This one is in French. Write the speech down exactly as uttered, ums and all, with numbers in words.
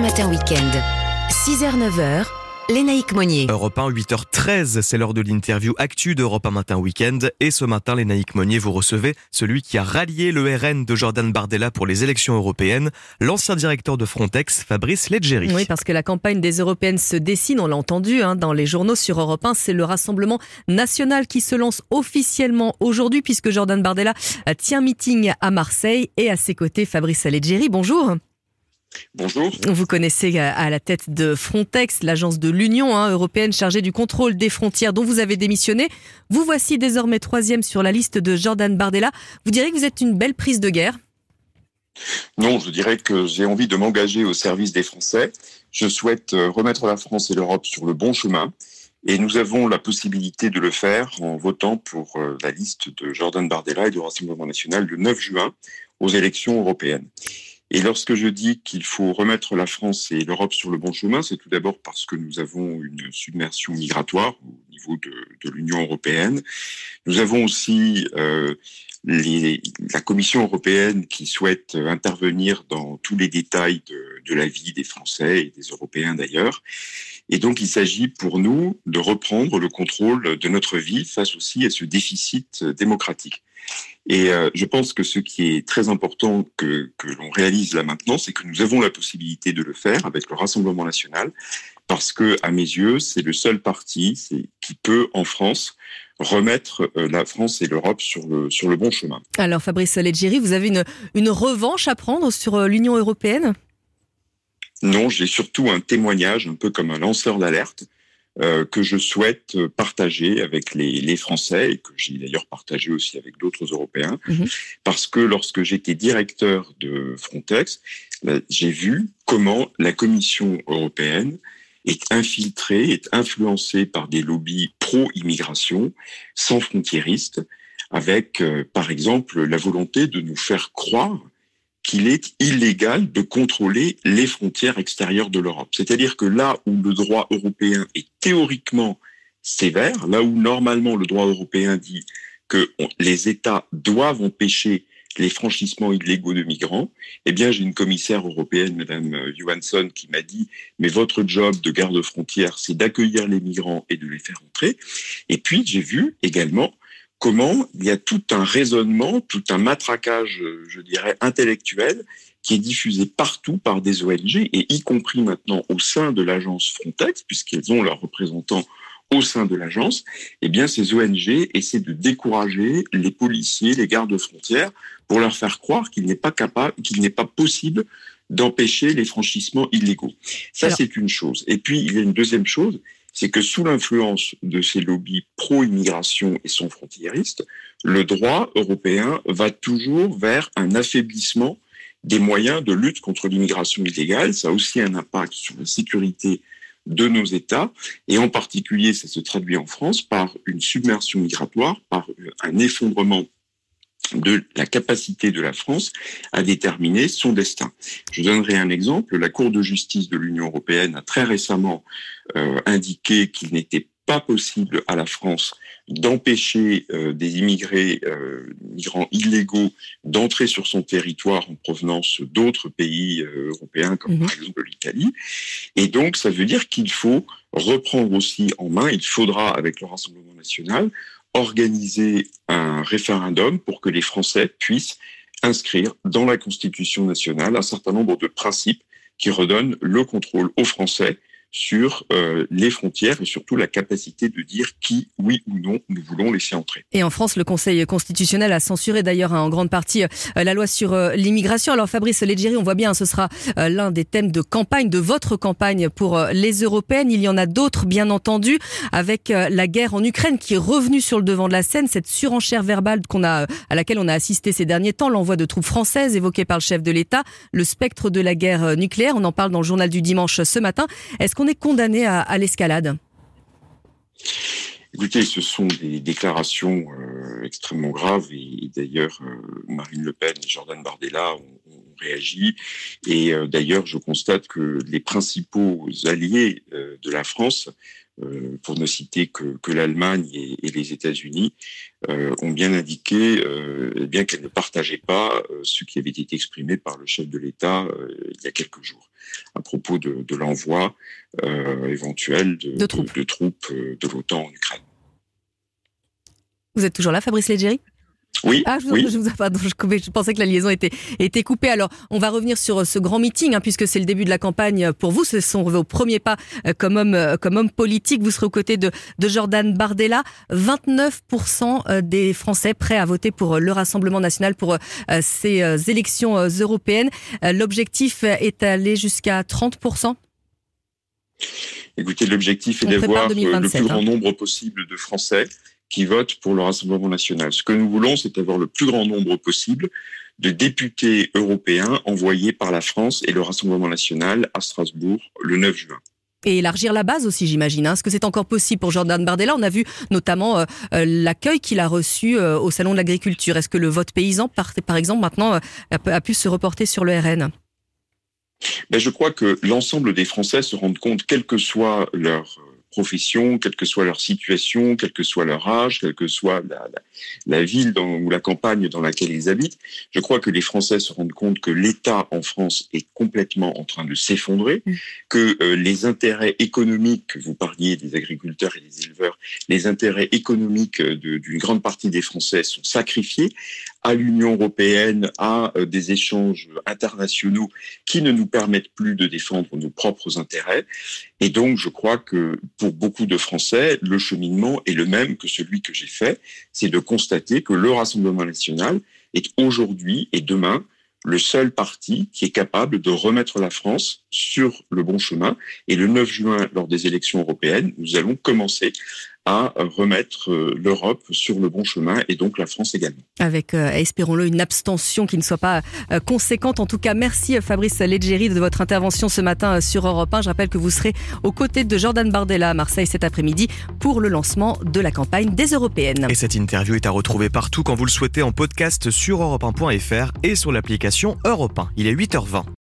Matin Week-end. six heures neuf heures, Lénaïque Monnier. Europe un, huit heures treize, c'est l'heure de l'interview Actu d'Europe un Matin Week-end. Et ce matin, Lénaïque Monnier, vous recevez celui qui a rallié le R N de Jordan Bardella pour les élections européennes, l'ancien directeur de Frontex, Fabrice Leggeri. Oui, parce que la campagne des européennes se dessine, on l'a entendu hein, dans les journaux sur Europe un, c'est le Rassemblement national qui se lance officiellement aujourd'hui puisque Jordan Bardella tient meeting à Marseille et à ses côtés Fabrice Leggeri. Bonjour. Bonjour. Vous connaissez à la tête de Frontex, l'agence de l'Union hein, européenne chargée du contrôle des frontières dont vous avez démissionné. Vous voici désormais troisième sur la liste de Jordan Bardella. Vous direz que vous êtes une belle prise de guerre ? Non, je dirais que j'ai envie de m'engager au service des Français. Je souhaite remettre la France et l'Europe sur le bon chemin. Et nous avons la possibilité de le faire en votant pour la liste de Jordan Bardella et du Rassemblement national le neuf juin aux élections européennes. Et lorsque je dis qu'il faut remettre la France et l'Europe sur le bon chemin, c'est tout d'abord parce que nous avons une submersion migratoire au niveau de, de l'Union européenne. Nous avons aussi euh, les, la Commission européenne qui souhaite intervenir dans tous les détails de, de la vie des Français et des Européens d'ailleurs. Et donc il s'agit pour nous de reprendre le contrôle de notre vie face aussi à ce déficit démocratique. Et euh, je pense que ce qui est très important que, que l'on réalise là maintenant, c'est que nous avons la possibilité de le faire avec le Rassemblement national, parce que, à mes yeux, c'est le seul parti c'est, qui peut, en France, remettre euh, la France et l'Europe sur le, sur le bon chemin. Alors Fabrice Leggeri, vous avez une, une revanche à prendre sur l'Union européenne ? Non, j'ai surtout un témoignage, un peu comme un lanceur d'alerte, Euh, que je souhaite partager avec les, les Français et que j'ai d'ailleurs partagé aussi avec d'autres Européens, mmh. parce que lorsque j'étais directeur de Frontex, là, j'ai vu comment la Commission européenne est infiltrée, est influencée par des lobbies pro-immigration, sans frontiéristes, avec euh, par exemple la volonté de nous faire croire qu'il est illégal de contrôler les frontières extérieures de l'Europe. C'est-à-dire que là où le droit européen est théoriquement sévère, là où normalement le droit européen dit que on, les États doivent empêcher les franchissements illégaux de migrants, eh bien j'ai une commissaire européenne, Madame Johansson, qui m'a dit « mais votre job de garde-frontière, c'est d'accueillir les migrants et de les faire entrer ». Et puis j'ai vu également comment il y a tout un raisonnement, tout un matraquage, je dirais, intellectuel qui est diffusé partout par des O N G, et y compris maintenant au sein de l'agence Frontex, puisqu'elles ont leurs représentants au sein de l'agence. Eh bien, ces O N G essaient de décourager les policiers, les gardes-frontières, pour leur faire croire qu'il n'est pas capable, qu'il n'est pas possible d'empêcher les franchissements illégaux. Ça, Alors... c'est une chose. Et puis, il y a une deuxième chose, c'est que sous l'influence de ces lobbies pro-immigration et sans frontiéristes, le droit européen va toujours vers un affaiblissement des moyens de lutte contre l'immigration illégale. Ça a aussi un impact sur la sécurité de nos États, et en particulier, ça se traduit en France par une submersion migratoire, par un effondrement de la capacité de la France à déterminer son destin. Je donnerai un exemple. La Cour de justice de l'Union européenne a très récemment euh, indiqué qu'il n'était pas possible à la France d'empêcher euh, des immigrés, euh, migrants illégaux, d'entrer sur son territoire en provenance d'autres pays euh, européens, comme mmh. par exemple l'Italie. Et donc, ça veut dire qu'il faut reprendre aussi en main, il faudra, avec le Rassemblement national, organiser un référendum pour que les Français puissent inscrire dans la Constitution nationale un certain nombre de principes qui redonnent le contrôle aux Français sur euh, les frontières et surtout la capacité de dire qui, oui ou non, nous voulons laisser entrer. Et en France, le Conseil constitutionnel a censuré d'ailleurs hein, en grande partie euh, la loi sur euh, l'immigration. Alors Fabrice Leggeri, on voit bien, hein, ce sera euh, l'un des thèmes de campagne, de votre campagne pour euh, les européennes. Il y en a d'autres, bien entendu, avec euh, la guerre en Ukraine qui est revenue sur le devant de la scène, cette surenchère verbale qu'on a, à laquelle on a assisté ces derniers temps, l'envoi de troupes françaises évoqué par le chef de l'État, le spectre de la guerre nucléaire. On en parle dans le journal du dimanche ce matin. Est-ce qu'on est condamné à, à l'escalade ? Écoutez, ce sont des déclarations euh, extrêmement graves et, et d'ailleurs euh, Marine Le Pen et Jordan Bardella ont, ont réagi et euh, d'ailleurs je constate que les principaux alliés euh, de la France euh, pour ne citer que, que l'Allemagne et, et les États-Unis, euh, ont bien indiqué euh, eh bien qu'elles ne partageaient pas euh, ce qui avait été exprimé par le chef de l'État euh, il y a quelques jours à propos de, de l'envoi euh, éventuel de, de troupes de, de, troupes de l'OTAN en Ukraine. Vous êtes toujours là, Fabrice Leggeri ? Oui, ah, je, vous, oui. je, vous, pardon, je, je pensais que la liaison était, était coupée. Alors, on va revenir sur ce grand meeting, hein, puisque c'est le début de la campagne pour vous. Ce sont vos premiers pas euh, comme, homme, euh, comme homme politique. Vous serez aux côtés de, de Jordan Bardella. vingt-neuf pour cent des Français prêts à voter pour le Rassemblement national pour euh, ces euh, élections euh, européennes. Euh, l'objectif est d'aller jusqu'à trente pour cent. Écoutez, l'objectif est d'avoir le plus grand nombre possible de Français qui votent pour le Rassemblement national. Ce que nous voulons, c'est avoir le plus grand nombre possible de députés européens envoyés par la France et le Rassemblement national à Strasbourg le neuf juin. Et élargir la base aussi, j'imagine. Hein. Est-ce que c'est encore possible pour Jordan Bardella ? On a vu notamment euh, l'accueil qu'il a reçu euh, au Salon de l'Agriculture. Est-ce que le vote paysan, par, par exemple, maintenant, euh, a pu se reporter sur le R N ? Ben, je crois que l'ensemble des Français se rendent compte, quelle que soit leur profession, quelle que soit leur situation, quel que soit leur âge, quelle que soit la, la, la ville dans, ou la campagne dans laquelle ils habitent. Je crois que les Français se rendent compte que l'État en France est complètement en train de s'effondrer, mmh. que euh, les intérêts économiques, que vous parliez des agriculteurs et des éleveurs, les intérêts économiques de, d'une grande partie des Français sont sacrifiés à l'Union européenne, à euh, des échanges internationaux qui ne nous permettent plus de défendre nos propres intérêts. Et donc, je crois que pour beaucoup de Français, le cheminement est le même que celui que j'ai fait, c'est de constater que le Rassemblement national est aujourd'hui et demain le seul parti qui est capable de remettre la France sur le bon chemin. Et le neuf juin, lors des élections européennes, nous allons commencer à remettre l'Europe sur le bon chemin et donc la France également. Avec, euh, espérons-le, une abstention qui ne soit pas euh, conséquente. En tout cas, merci Fabrice Leggeri de votre intervention ce matin sur Europe un. Je rappelle que vous serez aux côtés de Jordan Bardella à Marseille cet après-midi pour le lancement de la campagne des Européennes. Et cette interview est à retrouver partout quand vous le souhaitez en podcast sur europe un point f r et sur l'application Europe un. Il est huit heures vingt.